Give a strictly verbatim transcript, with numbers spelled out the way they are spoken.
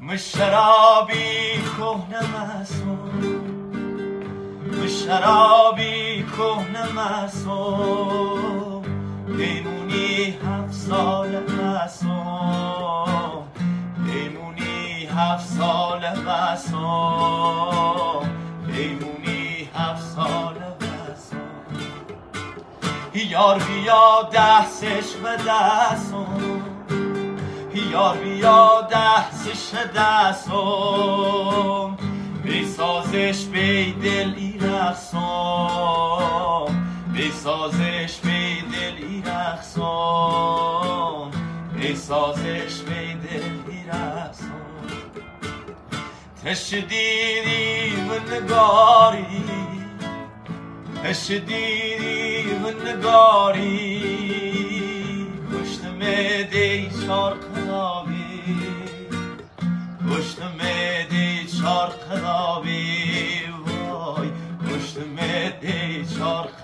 شرابی کهنه مسون شرابی کهنه مسون بمونی هفت سال مسون بمونی هفت سال مسون بمونی هفت سال مسون یار بیا دست عشق دستون یار بیا دستش دستم بسازش به دل ایرخصم بسازش به دل ایرخصم بسازش به دل ایرخصم تش دیدی و نگاری تش دیدی و نگاری کشتم دی چار قنابی کشتم دی چار قنابی وای کشتم دی چار قنابی